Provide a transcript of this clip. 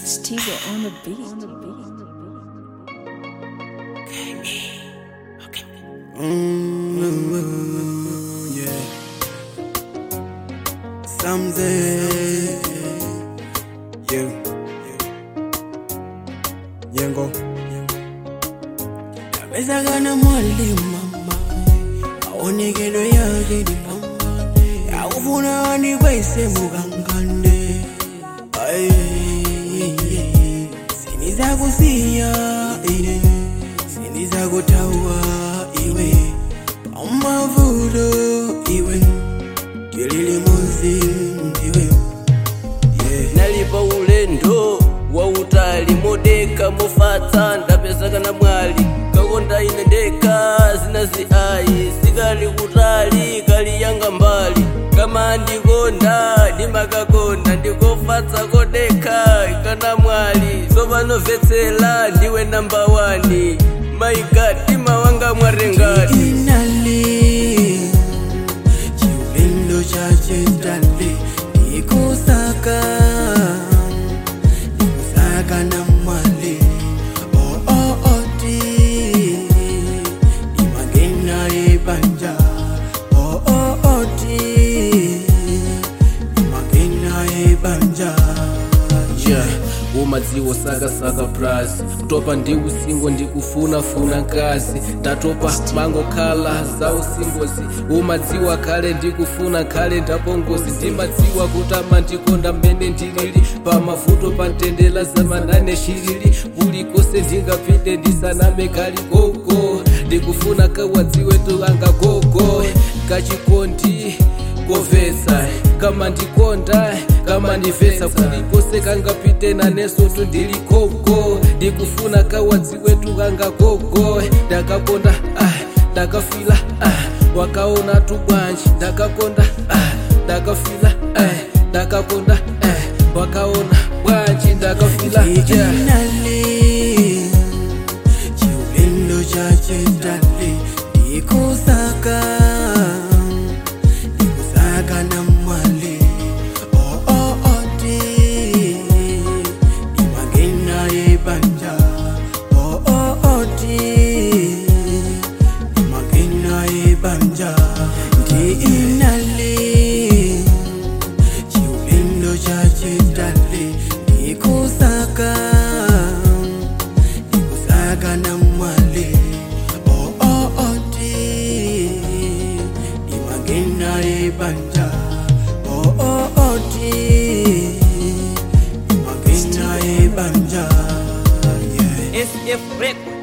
Steve on the beat. Yeah. Someday, Yengo. Kabeza gana mwali mama, aonekelo yake ni mama. Ya ufuna wani kwese mugangande. Siniza kusiya ine, siniza kutawa iwe. Amavudo iwe, kelele muzimu iwe. Nalipa ulendo wa utali modeka mofata ndapesaka na mwali kakonda ine ndeka zinazi ayi sikali kutali kali yanga mbali kama ndikonda ndimakakonda ndikofatsa kodeka ikana mwali sopano vetsela ndiwe namba 1 my god tima wanga mwarengani Inali chiulendo chache tali ikusaka na mwali oti imagena ibanja oti imagena ibanja. umadziwo saka plus kutopa ndi usingo ndikufunafuna nkazi ndatopa mango khala za usingozi umadziwa kale ndikufuna kale ndapongozi ndimadziwa kutama ndikonda mmene ndilili pamavuto pantendela zamanane shirili kulikose ndingapite ndisaname kali gogo ndikufuna kawadziwe tuanga gogo kachikondi kovesa kama ndikonda kama ndivesa kulikose kangapite naneso tundili gogo ndikufuna kawadziwe tuanga gogo ndakakonda ndakafila wakaona tubwanji ndakakonda ndakafila ndakakonda wakaona bwanji ndakafila Inali chiulendo chache tali ikusaka na mwali oti imagena ibanja oti imagena ibanja ndi inali chiulendo chache tali ikusaka na mwali oti imagena ibanja oti imagena ibanja. SF Record